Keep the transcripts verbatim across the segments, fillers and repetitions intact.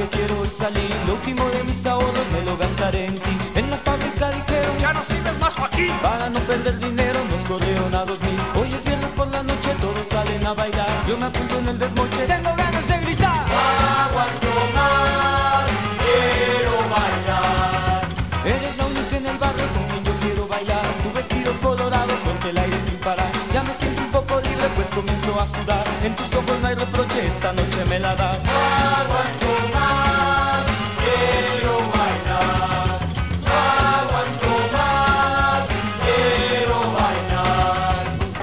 yo quiero hoy salir. Lo último de mis ahorros me lo gastaré en ti. En la fábrica dijeron, ¡ya no sirves más, Joaquín! para no perder dinero nos corrieron a dos mil. Hoy es viernes por la noche, todos salen a bailar. Yo me apunto en el desmoche, tengo ganas de gritar. Aguanto más, quiero bailar. Eres la única en el barrio con quien yo quiero bailar. Tu vestido colorado corta el aire sin parar. Ya me siento un poco libre pues comienzo a sudar. En tus ojos no hay reproche, esta noche me la das. Aguanto más, quiero bailar. Aguanto más, quiero bailar.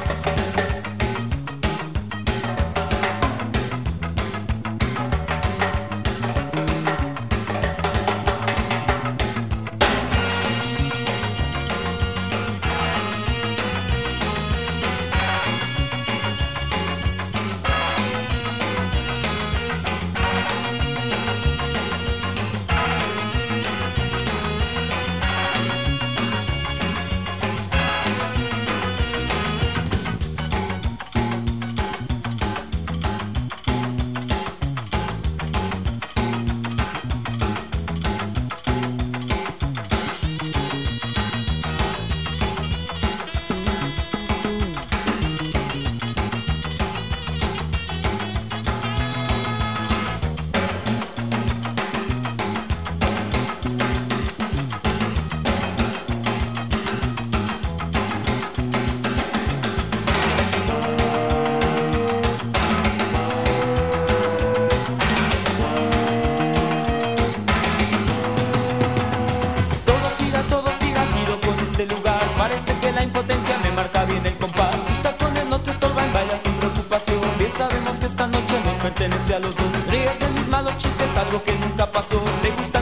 Parece que la impotencia me marca bien el compás. Tus tacones no te estorban, bailas sin preocupación. Bien sabemos que esta noche nos pertenece a los dos. Ríes de mis malos chistes, algo que nunca pasó. Te gusta